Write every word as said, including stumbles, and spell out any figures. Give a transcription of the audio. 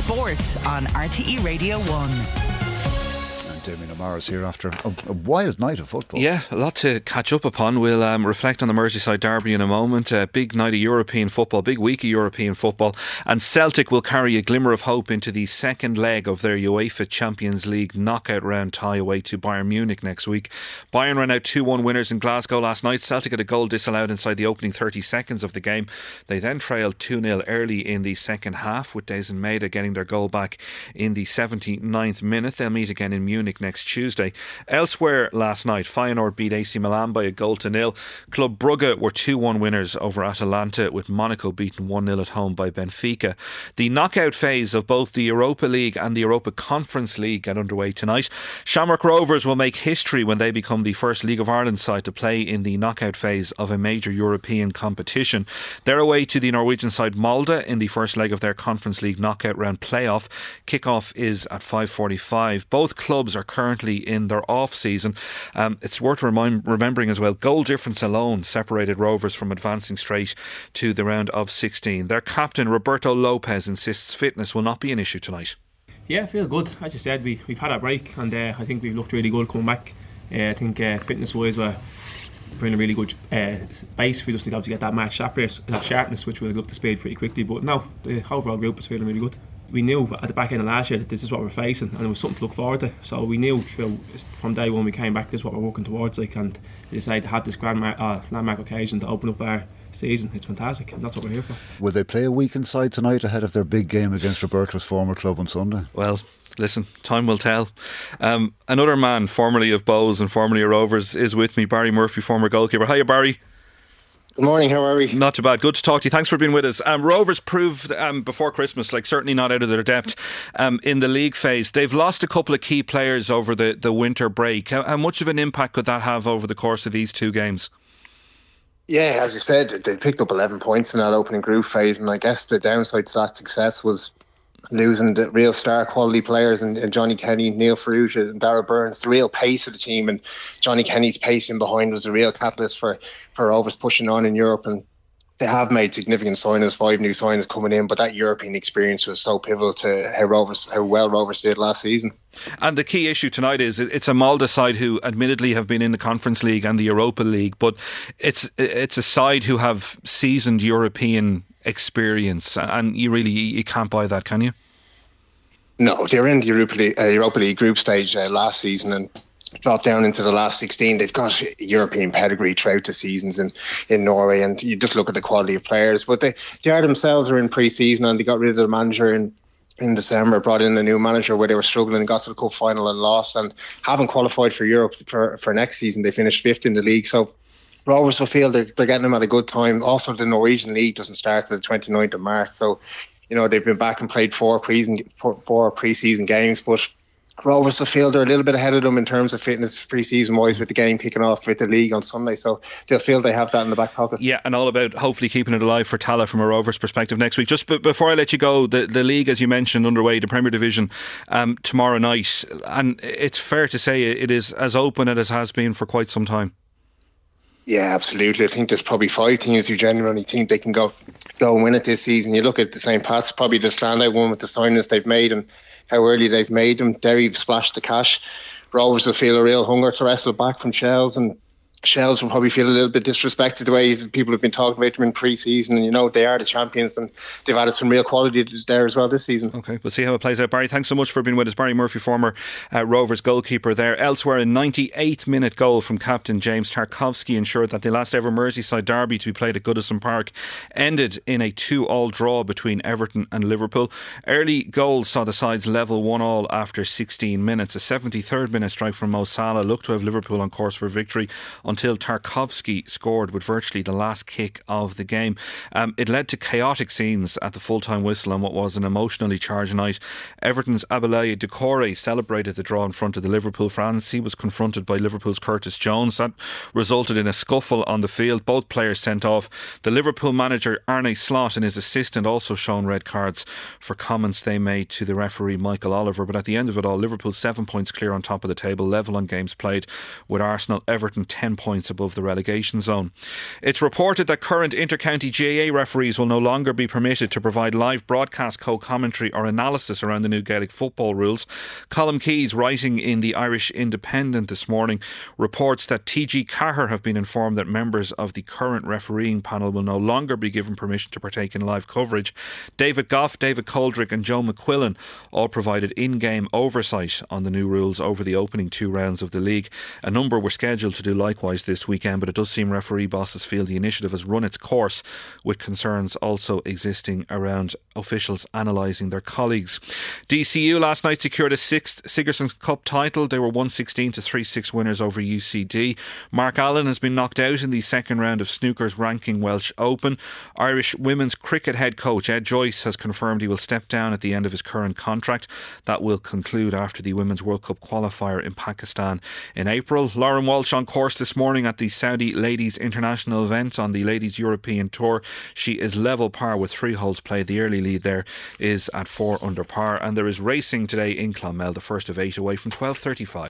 Sport on R T E Radio one. Damien O'Mara's here after a, a wild night of football. Yeah, a lot to catch up upon. We'll um, reflect on the Merseyside derby in a moment. A big night of European football, big week of European football, and Celtic will carry a glimmer of hope into the second leg of their UEFA Champions League knockout round tie away to Bayern Munich next week. Bayern ran out two one winners in Glasgow last night. Celtic had a goal disallowed inside the opening thirty seconds of the game. They then trailed two nil early in the second half, with Dazen Maeda getting their goal back in the seventy-ninth minute. They'll meet again in Munich next Tuesday. Elsewhere last night, Feyenoord beat A C Milan by a goal to nil. Club Brugge were two one winners over Atalanta, with Monaco beaten one nil at home by Benfica. The knockout phase of both the Europa League and the Europa Conference League get underway tonight. Shamrock Rovers will make history when they become the first League of Ireland side to play in the knockout phase of a major European competition. They're away to the Norwegian side Molde in the first leg of their Conference League knockout round playoff. Kickoff is at five forty-five. Both clubs are currently in their off season. Um, it's worth remind, remembering as well, goal difference alone separated Rovers from advancing straight to the round of sixteen. Their captain Roberto Lopez insists fitness will not be an issue tonight. Yeah, I feel good. As you said, we, we've had a break, and uh, I think we've looked really good coming back. Uh, I think uh, fitness wise we're in a really good uh, base. We just need to obviously get that match sharpness, that sharpness which will go up to speed pretty quickly, but no, the overall group is feeling really good. We knew at the back end of last year that this is what we're facing, and it was something to look forward to. So we knew from day one we came back, this is what we're working towards. Like, and we decided to have this grand mar- uh, landmark occasion to open up our season. It's fantastic, and that's what we're here for. Will they play a weekend side tonight ahead of their big game against Roberto's former club on Sunday? Well, listen, time will tell. Um, another man, formerly of Bows and formerly of Rovers, is with me, Barry Murphy, former goalkeeper. Hiya, Barry. Good morning, how are we? Not too bad, good to talk to you. Thanks for being with us. Um, Rovers proved um, before Christmas, like certainly not out of their depth um, in the league phase. They've lost a couple of key players over the, the winter break. How, how much of an impact could that have over the course of these two games? Yeah, as you said, they picked up eleven points in that opening group phase, and I guess the downside to that success was losing the real star quality players and, and Johnny Kenny, Neil Ferrugia and Darragh Burns, the real pace of the team, and Johnny Kenny's pace in behind was a real catalyst for, for Rovers pushing on in Europe. And they have made significant signings, five new signings coming in, but that European experience was so pivotal to how Rovers, how well Rovers did last season. And the key issue tonight is it's a Molde side who admittedly have been in the Conference League and the Europa League, but it's it's a side who have seasoned European experience, and you really you can't buy that, can you? No, they were in the Europa League, uh, Europa League group stage uh, last season and dropped down into the last sixteen. They've got European pedigree throughout the seasons in, in Norway, and you just look at the quality of players. But they, they are themselves are in pre-season, and they got rid of the manager in in December, brought in a new manager where they were struggling and got to the cup final and lost, and haven't qualified for Europe for, for next season. They finished fifth in the league, so Rovers will feel they're, they're getting them at a good time. Also, the Norwegian League doesn't start until the twenty-ninth of March, so you know they've been back and played four pre-season, four, four pre-season games, but Rovers will feel they're a little bit ahead of them in terms of fitness pre-season wise, with the game kicking off with the league on Sunday, so they'll feel they have that in the back pocket. Yeah, and all about hopefully keeping it alive for Tala from a Rovers perspective next week. Just b- before I let you go, the, the league, as you mentioned, underway, the Premier Division um, tomorrow night, and it's fair to say it is as open as it has been for quite some time. Yeah, absolutely. I think there's probably five teams who genuinely think they can go go and win it this season. You look at the Saint Pat's, probably the standout one with the signings they've made and how early they've made them. Derry've splashed the cash. Rovers will feel a real hunger to wrestle back from Shells, and Shells will probably feel a little bit disrespected the way people have been talking about them in pre-season, and you know they are the champions and they've added some real quality there as well this season. Okay, we'll see how it plays out. Barry, thanks so much for being with us. Barry Murphy, former uh, Rovers goalkeeper there. Elsewhere, a ninety-eighth minute goal from captain James Tarkowski ensured that the last ever Merseyside derby to be played at Goodison Park ended in a two all draw between Everton and Liverpool. Early goals saw the sides level one all after sixteen minutes. A seventy-third minute strike from Mo Salah looked to have Liverpool on course for victory until Tarkowski scored with virtually the last kick of the game. Um, it led to chaotic scenes at the full-time whistle on what was an emotionally charged night. Everton's Abdoulaye Doucouré celebrated the draw in front of the Liverpool fans. He was confronted by Liverpool's Curtis Jones. That resulted in a scuffle on the field. Both players sent off. The Liverpool manager Arne Slot and his assistant also shown red cards for comments they made to the referee Michael Oliver. But at the end of it all, Liverpool seven points clear on top of the table, level on games played, with Arsenal, Everton ten points above the relegation zone. It's reported that current inter-county G A A referees will no longer be permitted to provide live broadcast co-commentary or analysis around the new Gaelic football rules. Colm Keys, writing in the Irish Independent this morning, reports that T G Cahir have been informed that members of the current refereeing panel will no longer be given permission to partake in live coverage. David Goff, David Coldrick and Joe McQuillan all provided in-game oversight on the new rules over the opening two rounds of the league. A number were scheduled to do likewise this weekend, but it does seem referee bosses feel the initiative has run its course, with concerns also existing around officials analysing their colleagues. D C U last night secured a sixth Sigerson Cup title. They were one sixteen to three six winners over U C D. Mark Allen has been knocked out in the second round of snooker's ranking Welsh Open. Irish women's cricket head coach Ed Joyce has confirmed he will step down at the end of his current contract. That will conclude after the Women's World Cup qualifier in Pakistan in April. Lauren Walsh on course this morning at the Saudi Ladies International event on the Ladies European Tour. She is level par with three holes played. The early lead there is at four under par, and there is racing today in Clonmel, the first of eight away from twelve thirty-five.